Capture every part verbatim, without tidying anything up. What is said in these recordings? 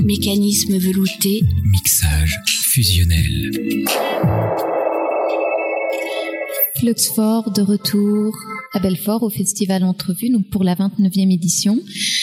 Mécanisme velouté. Mixage fusionnel. Fluxfort de retour à Belfort au Festival Entrevue, donc pour la vingt-neuvième édition.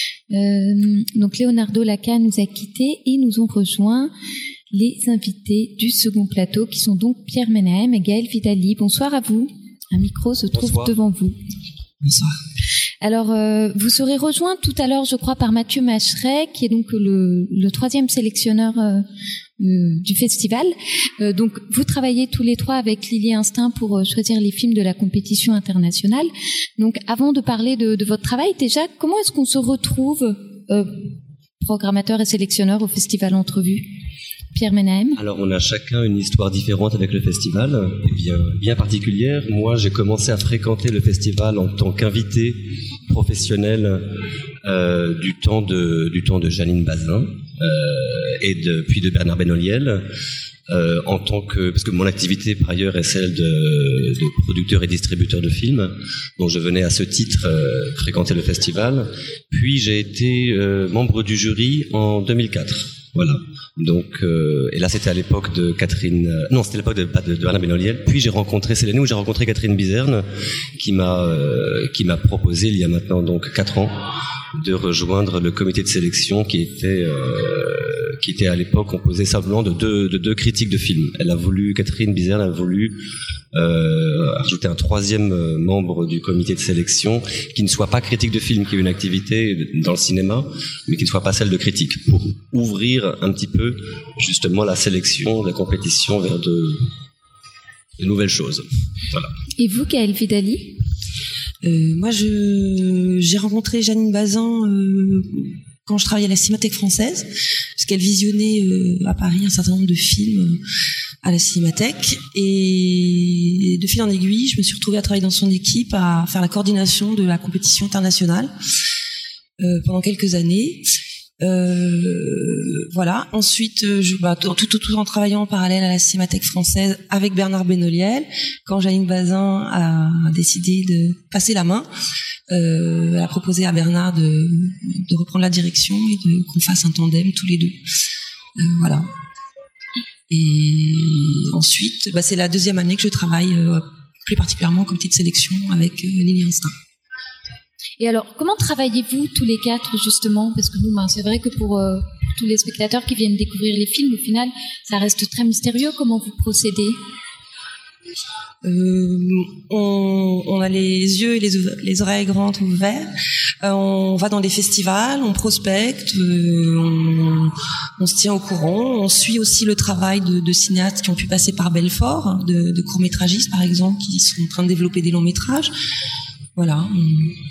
Euh, donc Leonardo Lacca nous a quittés et nous ont rejoint les invités du second plateau qui sont donc Pierre Menahem et Gaël Vidali. Bonsoir à vous. Un micro se trouve Bonsoir. devant vous. Bonsoir. Alors, euh, vous serez rejoint tout à l'heure, je crois, par Mathieu Macheret, qui est donc le, le troisième sélectionneur euh, euh, du festival. Euh, donc, vous travaillez tous les trois avec Lily Instinct pour euh, choisir les films de la compétition internationale. Donc, avant de parler de, de votre travail, déjà, comment est-ce qu'on se retrouve euh, programmateur et sélectionneur au Festival Entrevue ? Pierre Menahem. Alors on a chacun une histoire différente avec le festival, et bien, bien particulière. Moi j'ai commencé à fréquenter le festival en tant qu'invité professionnel euh, du temps de du temps de Jeanine Bazin euh, et de, puis de Bernard Benoliel. Euh, en tant que parce que mon activité par ailleurs est celle de, de producteur et distributeur de films, donc je venais à ce titre euh, fréquenter le festival. Puis j'ai été euh, membre du jury en deux mille quatre. Voilà. Donc, euh, et là c'était à l'époque de Catherine, euh, non c'était à l'époque de, pas de, de Bernard Benoliel. Puis j'ai rencontré, c'est l'année où j'ai rencontré Catherine Bizerne, qui m'a, euh, qui m'a proposé il y a maintenant donc quatre ans de rejoindre le comité de sélection qui était, euh, qui était à l'époque composé simplement de deux, de deux critiques de films. Elle a voulu, Catherine Bizerne a voulu euh, ajouter un troisième membre du comité de sélection qui ne soit pas critique de film, qui ait une activité dans le cinéma, mais qui ne soit pas celle de critique, pour ouvrir un petit peu justement la sélection, la compétition vers de, de nouvelles choses. Voilà. Et vous, Gaël Vidali ? Euh, moi, je, j'ai rencontré Jeanine Bazin euh, quand je travaillais à la Cinémathèque française, parce qu'elle visionnait euh, à Paris un certain nombre de films euh, à la Cinémathèque. Et de fil en aiguille, je me suis retrouvée à travailler dans son équipe, à faire la coordination de la compétition internationale euh, pendant quelques années. Euh, voilà. Ensuite, je, bah, tout, tout, tout en travaillant en parallèle à la Cinémathèque française avec Bernard Benoliel, quand Jeanine Bazin a décidé de passer la main, euh, elle a proposé à Bernard de, de reprendre la direction et de, qu'on fasse un tandem tous les deux. Euh, voilà. Et ensuite, bah, c'est la deuxième année que je travaille euh, plus particulièrement au comité de sélection avec euh, Lily Instinct. Et alors, comment travaillez-vous tous les quatre, justement ? Parce que bon, ben, c'est vrai que pour, euh, pour tous les spectateurs qui viennent découvrir les films, au final, ça reste très mystérieux. Comment vous procédez ? euh, on, on a les yeux et les, les oreilles grandes ouverts. Euh, on va dans les festivals, on prospecte, euh, on, on se tient au courant. On suit aussi le travail de, de cinéastes qui ont pu passer par Belfort, de, de courts-métragistes, par exemple, qui sont en train de développer des longs-métrages. Voilà. On...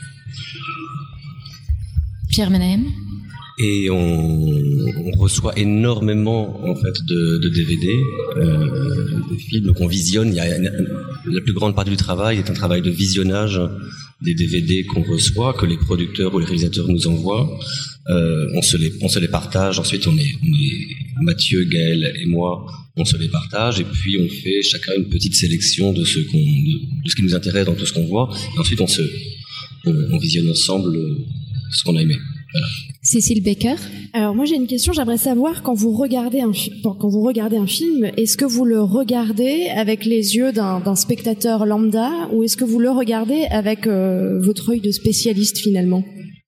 Pierre Menahem. Et on, on reçoit énormément en fait de, de D V D, euh, de films qu'on visionne. Il y a une, la plus grande partie du travail est un travail de visionnage des D V D qu'on reçoit, que les producteurs ou les réalisateurs nous envoient. Euh, on se les, on se les partage. Ensuite, on est, on est Mathieu, Gaël et moi. On se les partage et puis on fait chacun une petite sélection de ce qu'on, de, de ce qui nous intéresse dans tout ce qu'on voit. Et ensuite, on se, on, on visionne ensemble ce qu'on a aimé. Voilà. Cécile Baker. Alors moi j'ai une question, j'aimerais savoir quand vous regardez un fi- quand vous regardez un film, est-ce que vous le regardez avec les yeux d'un, d'un spectateur lambda ou est-ce que vous le regardez avec euh, votre œil de spécialiste finalement ?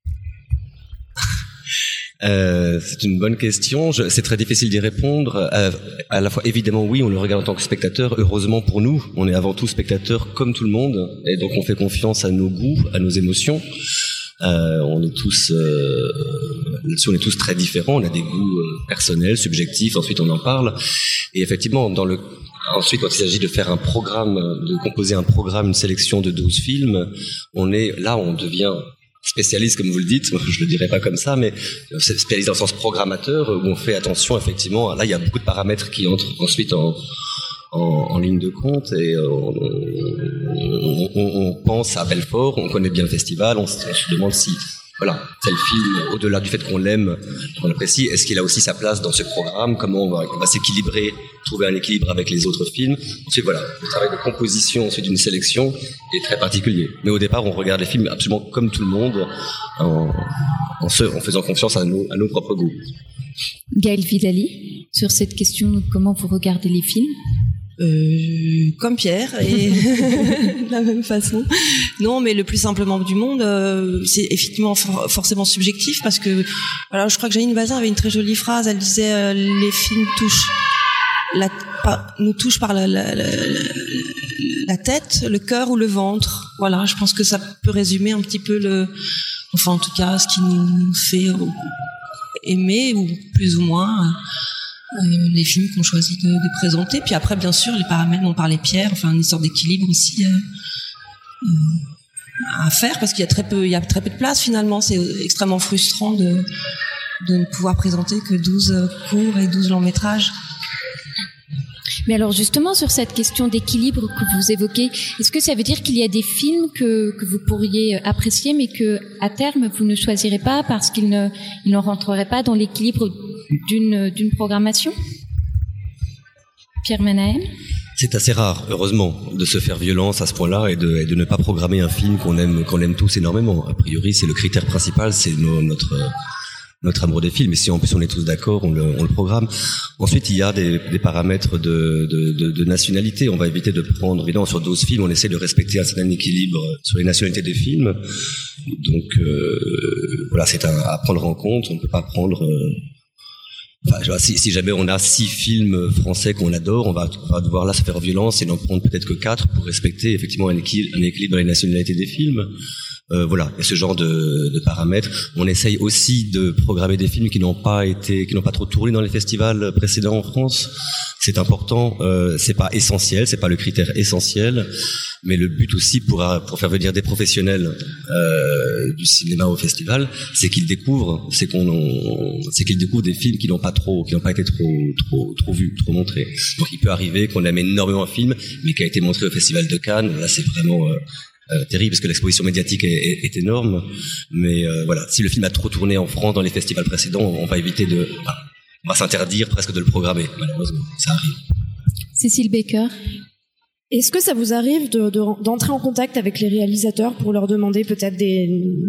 Euh, c'est une bonne question. Je, c'est très difficile d'y répondre. Euh, à la fois, évidemment, oui, on le regarde en tant que spectateur. Heureusement pour nous, on est avant tout spectateur comme tout le monde, et donc on fait confiance à nos goûts, à nos émotions. Euh, on est tous, euh, là-dessus, on est tous très différents. On a des goûts euh, personnels, subjectifs. Ensuite, on en parle. Et effectivement, dans le ensuite, quand il s'agit de faire un programme, de composer un programme, une sélection de douze films, on est là, on devient spécialiste, comme vous le dites, je le dirais pas comme ça, mais spécialiste dans le sens programmateur, où on fait attention, effectivement, là il y a beaucoup de paramètres qui entrent ensuite en, en, en ligne de compte, et on, on, on, on pense à Belfort, on connaît bien le festival, on, on se demande si voilà, c'est le film, au-delà du fait qu'on l'aime, qu'on l'apprécie, est-ce qu'il a aussi sa place dans ce programme? Comment on va, on va s'équilibrer, trouver un équilibre avec les autres films? Ensuite, voilà, le travail de composition, ensuite d'une sélection est très particulier. Mais au départ, on regarde les films absolument comme tout le monde, en, en, se, en faisant confiance à nos, à nos propres goûts. Gaëlle Vidali, sur cette question de comment vous regardez les films? Euh, comme Pierre, et de la même façon. Non, mais le plus simplement du monde, euh, c'est effectivement for- forcément subjectif, parce que, alors je crois que Jeanine Bazin avait une très jolie phrase, elle disait euh, les films touchent la, pas, nous touchent par la, la, la, la tête, le cœur ou le ventre. Voilà, je pense que ça peut résumer un petit peu le, enfin en tout cas ce qui nous fait aimer, ou plus ou moins euh, les films qu'on choisit de, de présenter. Puis après, bien sûr, les paramètres dont parlait Pierre, enfin une sorte d'équilibre aussi euh, euh, à faire, parce qu'il y a très peu, il y a très peu de place finalement. C'est extrêmement frustrant de de ne pouvoir présenter que douze courts et douze longs métrages. Mais alors justement, sur cette question d'équilibre que vous évoquez, est-ce que ça veut dire qu'il y a des films que, que vous pourriez apprécier, mais que à terme vous ne choisirez pas parce qu'ils ne, ils ne rentreraient pas dans l'équilibre d'une, d'une programmation? Pierre Manahem? C'est assez rare, heureusement, de se faire violence à ce point-là et de, et de ne pas programmer un film qu'on aime, qu'on aime tous énormément. A priori, c'est le critère principal, c'est no, notre... notre amour des films, et si en plus on est tous d'accord, on le, on le programme. Ensuite, il y a des, des paramètres de, de, de, de nationalité. On va éviter de prendre, évidemment, sur douze films, on essaie de respecter un certain équilibre sur les nationalités des films. Donc, euh, voilà, c'est un, à prendre en compte. On ne peut pas prendre... Euh, enfin, si, si jamais on a six films français qu'on adore, on va, on va devoir là se faire violence et n'en prendre peut-être que quatre pour respecter effectivement un équilibre, un équilibre dans les nationalités des films. Euh, voilà, et ce genre de, de paramètres. On essaye aussi de programmer des films qui n'ont pas été, qui n'ont pas trop tourné dans les festivals précédents en France. C'est important. Euh, c'est pas essentiel, c'est pas le critère essentiel, mais le but aussi pour pour faire venir des professionnels euh, du cinéma au festival, c'est qu'ils découvrent, c'est qu'on, on, c'est qu'ils découvrent des films qui n'ont pas trop, qui n'ont pas été trop, trop, trop vus, trop montrés. Donc il peut arriver qu'on aime énormément un film, mais qui a été montré au festival de Cannes. Là, c'est vraiment euh, Euh, terrible parce que l'exposition médiatique est, est, est énorme, mais euh, voilà, si le film a trop tourné en France dans les festivals précédents, on va éviter de, enfin, on va s'interdire presque de le programmer, malheureusement, ça arrive. Cécile Baker. Est-ce que ça vous arrive de, de, d'entrer en contact avec les réalisateurs pour leur demander peut-être des,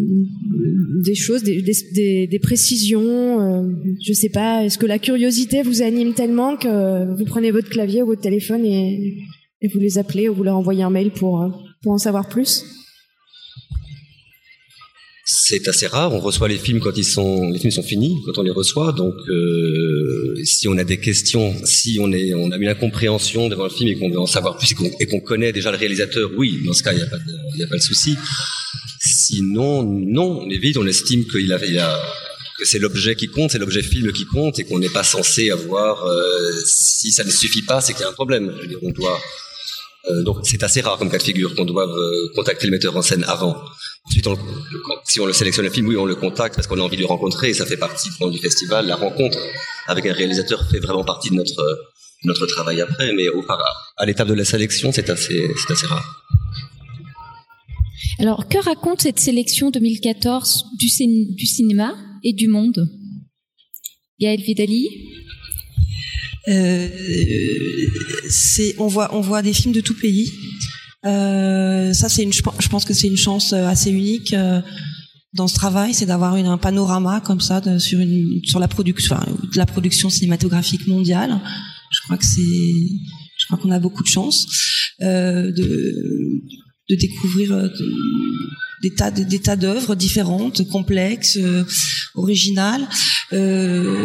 des choses, des, des, des précisions, euh, je sais pas, est-ce que la curiosité vous anime tellement que vous prenez votre clavier ou votre téléphone et, et vous les appelez ou vous leur envoyez un mail pour... pour en savoir plus? C'est assez rare. On reçoit les films quand ils sont, les films sont finis, quand on les reçoit. Donc, euh, si on a des questions, si on est, on a une incompréhension devant le film et qu'on veut en savoir plus et qu'on, et qu'on connaît déjà le réalisateur, oui, dans ce cas, il n'y a pas de, il y a pas de souci. Sinon, non, on évite. On estime qu'il a, il a, que c'est l'objet qui compte, c'est l'objet film qui compte, et qu'on n'est pas censé avoir. Euh, si ça ne suffit pas, c'est qu'il y a un problème. Je veux dire, on doit. Euh, donc c'est assez rare comme cas de figure qu'on doive euh, contacter le metteur en scène avant. Ensuite, on, si on le sélectionne le film, oui, on le contacte parce qu'on a envie de le rencontrer et ça fait partie du festival. La rencontre avec un réalisateur fait vraiment partie de notre notre travail après, mais au, à l'étape de la sélection, c'est assez c'est assez rare. Alors, que raconte cette sélection deux mille quatorze du, cin- du cinéma et du monde? Gaëlle Vidali. Euh, c'est, on voit, on voit des films de tout pays. Euh, ça, c'est une, je pense que c'est une chance assez unique euh, dans ce travail, c'est d'avoir une, un panorama comme ça de, sur une, sur la production, enfin, de la production cinématographique mondiale. Je crois que c'est, je crois qu'on a beaucoup de chance euh, de, de découvrir de, des tas, des, des tas d'œuvres différentes, complexes, euh, originales. Euh,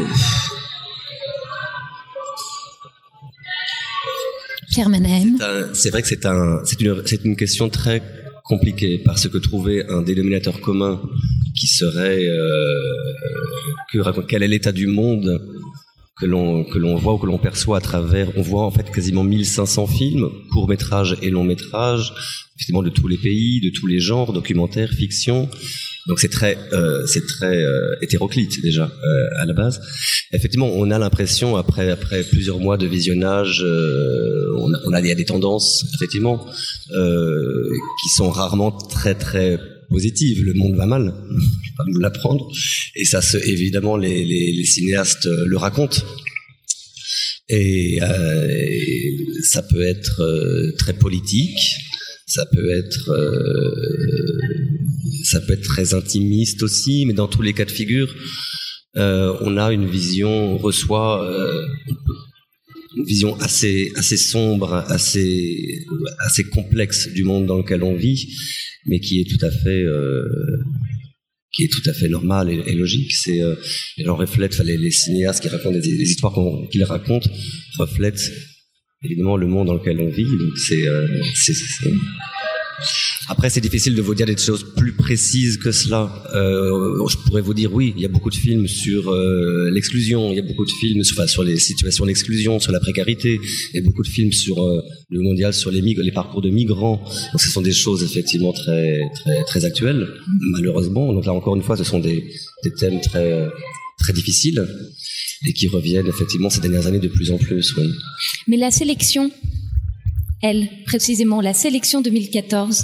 Pierre Manahem. C'est, un, c'est vrai que c'est, un, c'est, une, c'est une question très compliquée parce que trouver un dénominateur commun qui serait euh, que raconte quel est l'état du monde que l'on que l'on voit ou que l'on perçoit à travers, on voit en fait quasiment mille cinq cents films, courts-métrages et longs-métrages, effectivement de tous les pays, de tous les genres, documentaires, fiction. Donc c'est très euh, c'est très euh, hétéroclite déjà euh, à la base. Effectivement, on a l'impression après après plusieurs mois de visionnage, euh, on a on a il y a des tendances effectivement euh, qui sont rarement très très positive. Le monde va mal, je vais pas vous l'apprendre. Et ça, se, évidemment, les, les, les cinéastes le racontent. Et, euh, et ça peut être euh, très politique, ça peut être, euh, ça peut être très intimiste aussi, mais dans tous les cas de figure, euh, on a une vision, on reçoit euh, une vision assez, assez sombre, assez, assez complexe du monde dans lequel on vit, mais qui est tout à fait, euh, qui est tout à fait normal et, et logique. C'est, euh, les gens reflètent, enfin, les, les cinéastes qui racontent des, des histoires qu'on, qu'ils racontent reflètent évidemment le monde dans lequel on vit. Donc c'est, euh, c'est, c'est... Après, c'est difficile de vous dire des choses plus précises que cela. Euh, je pourrais vous dire, oui, il y a beaucoup de films sur euh, l'exclusion, il y a beaucoup de films sur, enfin, sur les situations d'exclusion, sur la précarité, il y a beaucoup de films sur euh, le mondial, sur les, mig- les parcours de migrants. Donc, ce sont des choses effectivement très, très, très actuelles, malheureusement. Donc là, encore une fois, ce sont des, des thèmes très, très difficiles et qui reviennent effectivement ces dernières années de plus en plus. Oui. Mais la sélection, elle, précisément, la sélection deux mille quatorze.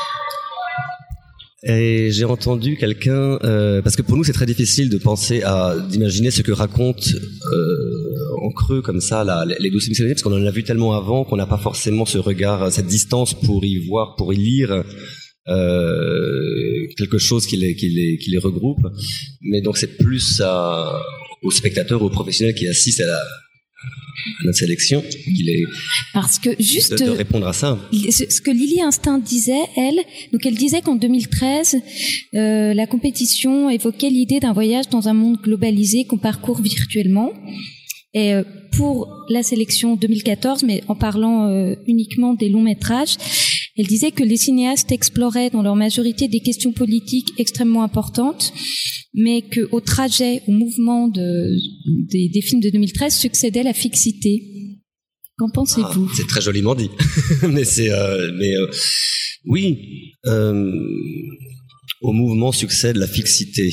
Et j'ai entendu quelqu'un, euh, parce que pour nous c'est très difficile de penser à, d'imaginer ce que raconte euh, en creux comme ça la, les douze films sélectionnés, parce qu'on en a vu tellement avant qu'on n'a pas forcément ce regard, cette distance pour y voir, pour y lire euh, quelque chose qui les, qui les, qui les regroupe. Mais donc c'est plus à, aux spectateurs, aux professionnels qui assistent à la à notre sélection, il est parce que juste de, de répondre à ça. Ce que Lily Instinct disait, elle, donc elle disait qu'en deux mille treize, euh, la compétition évoquait l'idée d'un voyage dans un monde globalisé qu'on parcourt virtuellement. Et euh, pour la sélection deux mille quatorze, mais en parlant euh, uniquement des longs métrages, elle disait que les cinéastes exploraient dans leur majorité des questions politiques extrêmement importantes, mais qu'au trajet, au mouvement de, des, des films de deux mille treize succédait la fixité. Qu'en pensez-vous ? Ah, c'est très joliment dit. mais c'est, euh, mais euh, oui, euh, au mouvement succède la fixité.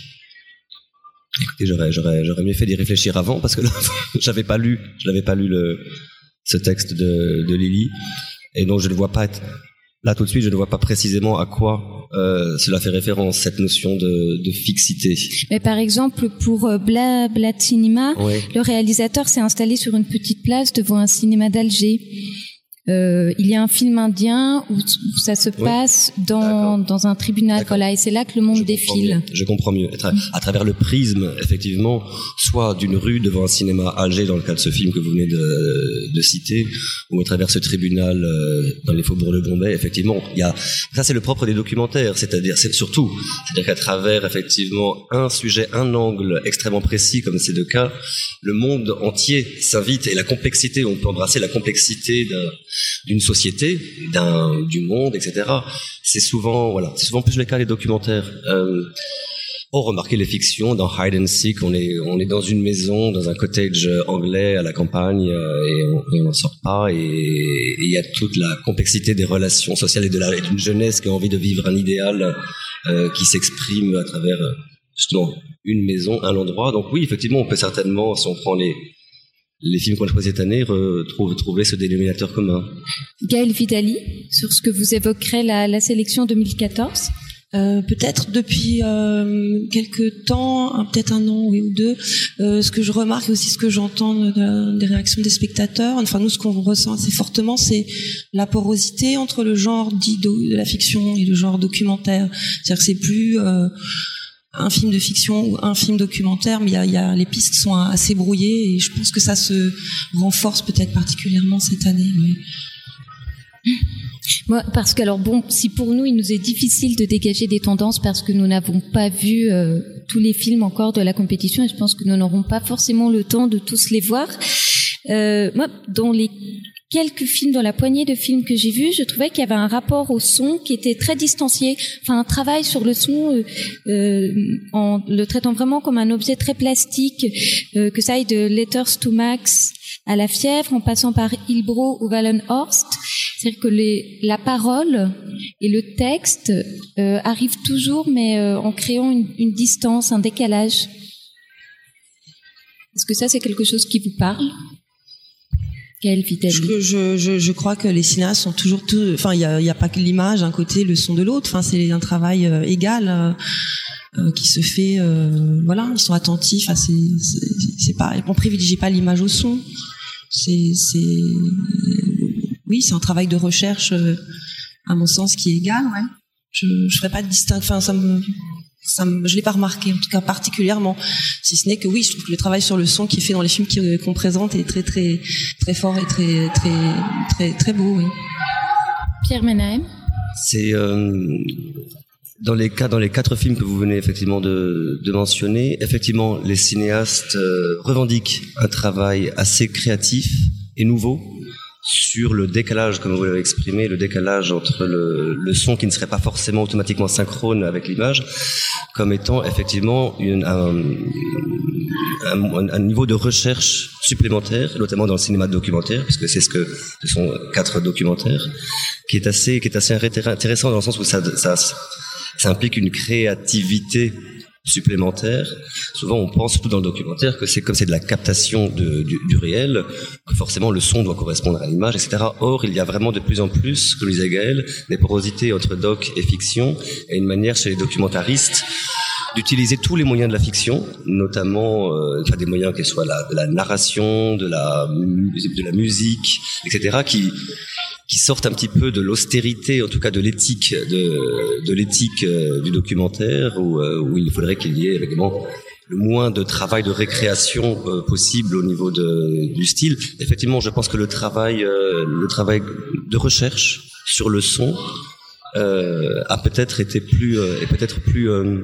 Écoutez, j'aurais, j'aurais, j'aurais mieux fait d'y réfléchir avant parce que là, j'avais pas lu, je n'avais pas lu le, ce texte de, de Lily, et donc je ne vois pas être, là tout de suite, je ne vois pas précisément à quoi euh, cela fait référence, cette notion de, de fixité. Mais par exemple, pour euh, Bla Bla Cinema, ouais. Le réalisateur s'est installé sur une petite place devant un cinéma d'Alger. Euh, il y a un film indien où, où ça se passe oui. dans, dans un tribunal, D'accord. Voilà, et c'est là que le monde je défile. Mieux. Je comprends mieux. À, à travers le prisme, effectivement, soit d'une rue devant un cinéma à Alger, dans le cas de ce film que vous venez de, de citer, ou à travers ce tribunal euh, dans les faubourgs de Bombay, effectivement, il y a, ça c'est le propre des documentaires, c'est-à-dire, c'est surtout, c'est-à-dire qu'à travers, effectivement, un sujet, un angle extrêmement précis, comme ces deux cas, le monde entier s'invite, et la complexité, on peut embrasser la complexité d'un, d'une société, d'un, du monde, et cetera. C'est souvent, voilà, c'est souvent plus le cas des documentaires. Euh, oh, remarquez les fictions, dans Hide and Seek, on est, on est dans une maison, dans un cottage anglais à la campagne, euh, et on n'en sort pas, et il y a toute la complexité des relations sociales et, de la, et d'une jeunesse qui a envie de vivre un idéal euh, qui s'exprime à travers, justement, une maison, un endroit. Donc oui, effectivement, on peut certainement, si on prend les les films qu'on a choisis cette année, retrouver trouver ce dénominateur commun. Gaëlle Vidali, sur ce que vous évoquerez la, la sélection deux mille quatorze. Euh, peut-être depuis euh, quelques temps, hein, peut-être un an oui, ou deux, euh, ce que je remarque et aussi ce que j'entends de, de, des réactions des spectateurs, enfin nous ce qu'on ressent assez fortement, c'est la porosité entre le genre dit do, de la fiction et le genre documentaire. C'est-à-dire que c'est plus euh, un film de fiction ou un film documentaire, mais il y a, il y a, les pistes sont assez brouillées et je pense que ça se renforce peut-être particulièrement cette année. Oui. Moi, parce que alors bon, si pour nous il nous est difficile de dégager des tendances parce que nous n'avons pas vu euh, tous les films encore de la compétition et je pense que nous n'aurons pas forcément le temps de tous les voir. Euh, moi, dans les quelques films, dans la poignée de films que j'ai vus, je trouvais qu'il y avait un rapport au son qui était très distancié. Enfin, un travail sur le son, euh, euh, en le traitant vraiment comme un objet très plastique, euh, que ça aille de Letters to Max à La Fièvre, en passant par Hillbrow ou Wallenhorst. C'est-à-dire que les, la parole et le texte euh, arrivent toujours, mais euh, en créant une, une distance, un décalage. Est-ce que ça, c'est quelque chose qui vous parle ? Gaëlle Vidali. Je, je, je, je crois que les cinéastes sont toujours tout, enfin, il y a, il y a pas que l'image d'un côté, le son de l'autre. Enfin, c'est un travail euh, égal euh, euh, qui se fait. Euh, voilà, ils sont attentifs. Enfin, c'est, c'est, c'est pas, on privilégie pas l'image au son. C'est, c'est, oui, c'est un travail de recherche, euh, à mon sens, qui est égal. Ouais. Je, je ferais pas de distinction. Enfin, ça me Ça me, je l'ai pas remarqué, en tout cas particulièrement. Si ce n'est que oui, je trouve que le travail sur le son qui est fait dans les films qui, qu'on présente est très très très fort et très très très très beau. Oui. Pierre Menahem. C'est euh, dans les cas, dans les quatre films que vous venez effectivement de, de mentionner, effectivement, les cinéastes euh, revendiquent un travail assez créatif et nouveau sur le décalage, comme vous l'avez exprimé, le décalage entre le, le son qui ne serait pas forcément automatiquement synchrone avec l'image, comme étant effectivement une, un, un, un niveau de recherche supplémentaire, notamment dans le cinéma documentaire, puisque c'est ce que ce sont quatre documentaires, qui est assez, qui est assez intéressant dans le sens où ça, ça, ça implique une créativité supplémentaire. Souvent, on pense, surtout dans le documentaire, que c'est comme c'est de la captation de, du, du réel, que forcément le son doit correspondre à l'image, et cetera. Or, il y a vraiment de plus en plus, comme le disait Gaëlle, des porosités entre doc et fiction, et une manière chez les documentaristes d'utiliser tous les moyens de la fiction, notamment euh, enfin, des moyens qui soient la, de la narration, de la, de la musique, et cetera, qui qui sortent un petit peu de l'austérité, en tout cas de l'éthique de, de l'éthique euh, du documentaire, où, euh, où il faudrait qu'il y ait évidemment le moins de travail de récréation euh, possible au niveau de, du style. Effectivement, je pense que le travail, euh, le travail de recherche sur le son euh, a peut-être été plus, euh, est peut-être plus euh,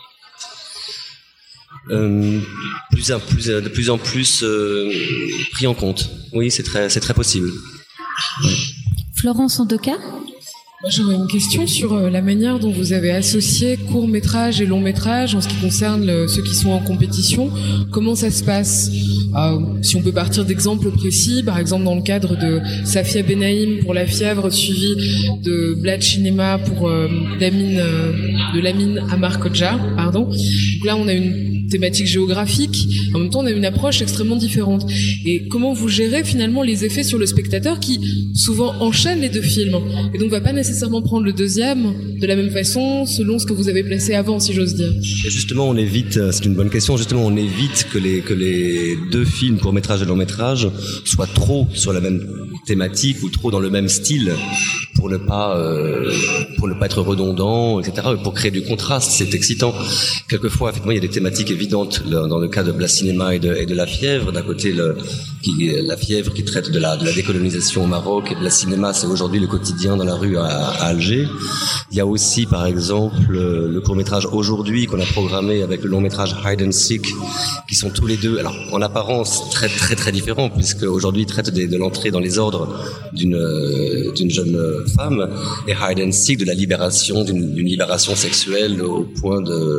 Euh, plus, plus, de plus en plus euh, pris en compte. Oui, c'est très, c'est très possible. Ouais. Florence Sandoka. Moi, j'aurais une question sur euh, la manière dont vous avez associé court-métrage et long-métrage en ce qui concerne le, ceux qui sont en compétition. Comment ça se passe ? euh, Si on peut partir d'exemples précis, par exemple dans le cadre de Safia Benaïm pour La Fièvre, suivi de Blad Cinema pour euh, Lamine, euh, de Lamine Amar Kodja, pardon. Donc là, on a une thématique géographique, en même temps on a une approche extrêmement différente. Et comment vous gérez finalement les effets sur le spectateur qui souvent enchaîne les deux films et donc va pas nécessairement prendre le deuxième de la même façon selon ce que vous avez placé avant, si j'ose dire. Et justement, on évite, c'est une bonne question, justement on évite que les, que les deux films, court-métrage et long-métrage, soient trop sur la même thématique ou trop dans le même style pour ne pas euh, pour ne pas être redondant, et cetera. Pour créer du contraste, c'est excitant. Quelquefois, effectivement, il y a des thématiques évidentes dans le cas de Blad Cinema et de, et de La Fièvre. D'un côté, le, qui, La Fièvre qui traite de la, de la décolonisation au Maroc, et Blad Cinema, c'est aujourd'hui le quotidien dans la rue à, à Alger. Il y a aussi, par exemple, le court-métrage Aujourd'hui qu'on a programmé avec le long-métrage Hide and Seek, qui sont tous les deux, alors en apparence très très très différents, puisque Aujourd'hui traite de, de l'entrée dans les ordres d'une d'une jeune femme, et Hide and Seek de la libération, d'une, d'une libération sexuelle au point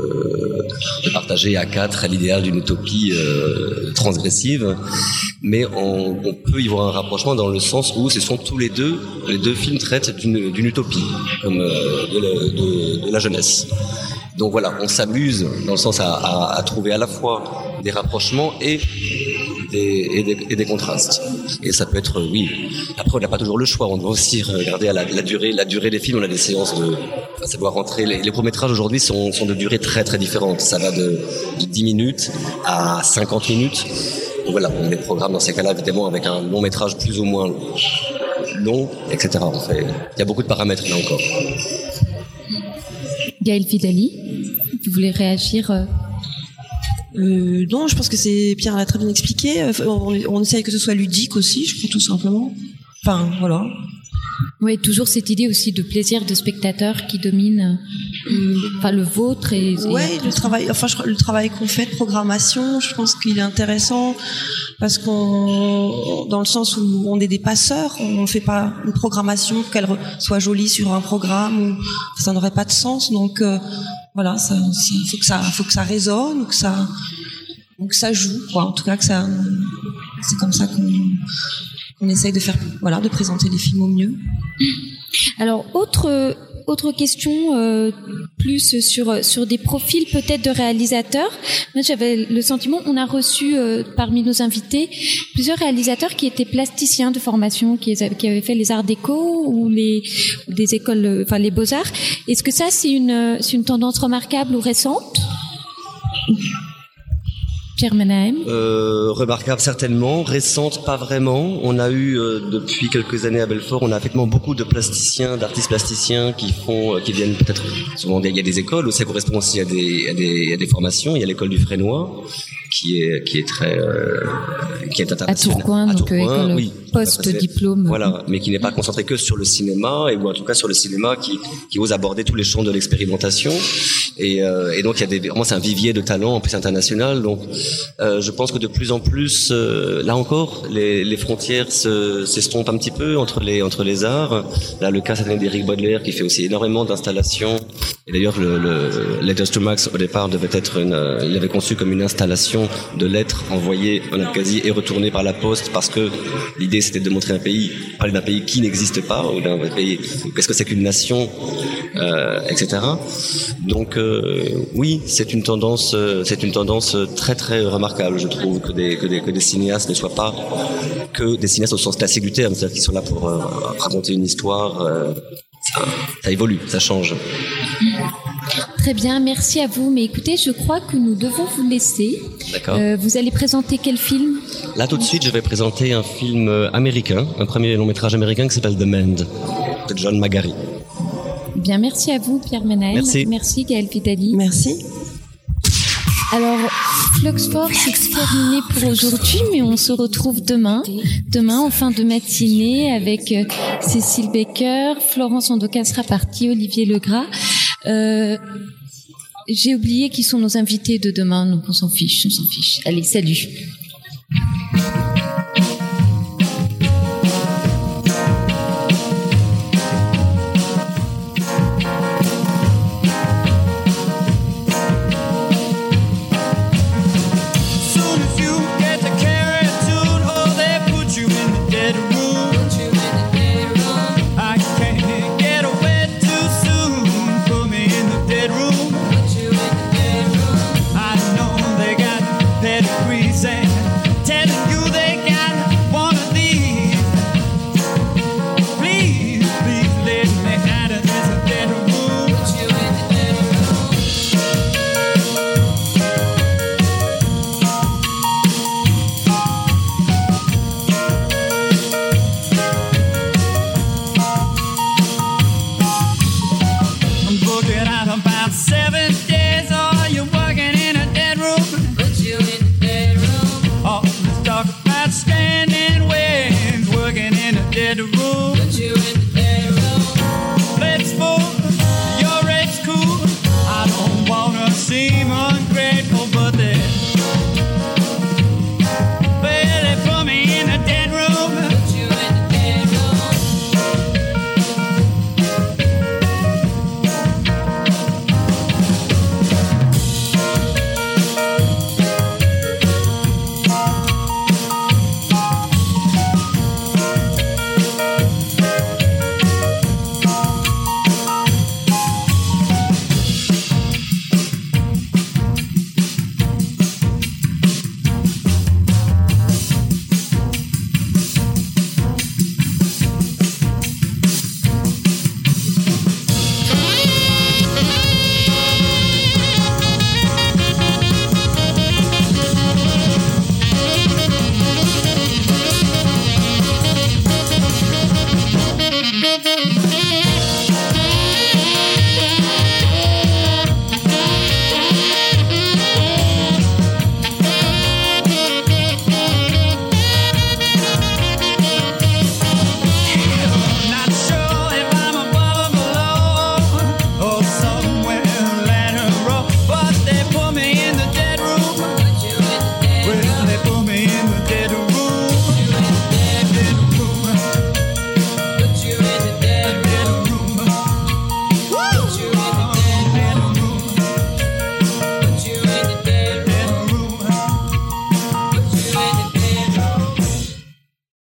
de, de partager à quatre l'idéal d'une utopie euh, transgressive. Mais on, on peut y voir un rapprochement dans le sens où ce sont tous les deux, les deux films traitent d'une, d'une utopie, comme euh, de, la, de, de la jeunesse. Donc voilà, on s'amuse dans le sens à, à, à trouver à la fois des rapprochements et des, et des, et des contrastes. Et ça peut être, oui. Après, on n'a pas toujours le choix. On doit aussi regarder à la, la durée, la durée des films. On a des séances de, enfin, ça doit rentrer. Les, les courts-métrages aujourd'hui sont, sont de durée très très différentes. Ça va de, de dix minutes à cinquante minutes. Donc voilà, on les programme dans ces cas-là, évidemment, avec un long-métrage plus ou moins long, et cetera. On fait, il y a beaucoup de paramètres là encore. Gaëlle Vidali, vous voulez réagir euh... Euh, non, je pense que c'est Pierre l'a très bien expliqué. On, on essaye que ce soit ludique aussi, je crois, tout simplement. Enfin, voilà. Oui, toujours cette idée aussi de plaisir de spectateur qui domine, euh, enfin le vôtre et. Ouais, et le travail. Enfin, je, le travail qu'on fait de programmation, je pense qu'il est intéressant parce qu'on, dans le sens où on est des passeurs, on fait pas une programmation pour qu'elle soit jolie sur un programme ou ça n'aurait pas de sens. Donc euh, voilà, ça, ça, faut que ça, faut que ça résonne, que ça, que ça joue, quoi. En tout cas, que ça, c'est comme ça qu'on on essaye de faire, voilà, de présenter les films au mieux. Alors, autre autre question, euh, plus sur sur des profils peut-être de réalisateurs. Moi, j'avais le sentiment, on a reçu euh, parmi nos invités plusieurs réalisateurs qui étaient plasticiens de formation, qui, qui avaient fait les arts déco ou les ou des écoles, enfin les beaux-arts. Est-ce que ça, c'est une c'est une tendance remarquable ou récente? Pierre Menahem. Euh, remarquable certainement, récente pas vraiment. On a eu euh, depuis quelques années à Belfort, on a effectivement beaucoup de plasticiens, d'artistes plasticiens qui font, euh, qui viennent peut-être souvent. Il y a des écoles où ça correspond aussi à des, à des, à des formations. Il y a l'école du Frénois qui est qui est très euh, qui est internationale. À Tourcoing, à donc Tourcoing, école oui, post-diplôme. Voilà, mais qui n'est pas concentré que sur le cinéma, et ou en tout cas sur le cinéma qui qui ose aborder tous les champs de l'expérimentation. Et, euh, et donc il y a des, vraiment c'est un vivier de talent en plus international. Donc euh, je pense que de plus en plus, euh, là encore, les, les frontières se, s'estompent un petit peu entre les entre les arts. Là, le cas c'est d'Éric Baudelaire qui fait aussi énormément d'installations. Et d'ailleurs, le, le Letters to Max au départ devait être une, euh, il avait conçu comme une installation de lettres envoyées en Abkhazie et retournées par la poste, parce que l'idée c'était de montrer un pays, parler d'un pays qui n'existe pas, ou d'un pays, qu'est-ce que c'est qu'une nation, euh, et cetera. Donc euh, oui, c'est une tendance, euh, c'est une tendance très très remarquable, je trouve, que des que des que des cinéastes ne soient pas que des cinéastes au sens classique du terme, c'est-à-dire qu'ils sont là pour euh, raconter une histoire. Euh, ça, ça évolue, ça change. Très bien, merci à vous. Mais écoutez, je crois que nous devons vous laisser. D'accord. Euh, vous allez présenter quel film ? Là, tout de suite, je vais présenter un film américain, un premier long métrage américain qui s'appelle The Mend, de John Magary. Bien, merci à vous, Pierre Menahem. Merci. Merci, Gaëlle Vidali. Merci. Alors, Fluxport, c'est terminé pour aujourd'hui, mais on se retrouve demain, demain en fin de matinée avec euh, Cécile Baker, Florence Ondoka sera partie, Olivier Legras. Euh, j'ai oublié qui sont nos invités de demain, donc on s'en fiche, on s'en fiche. Allez, salut.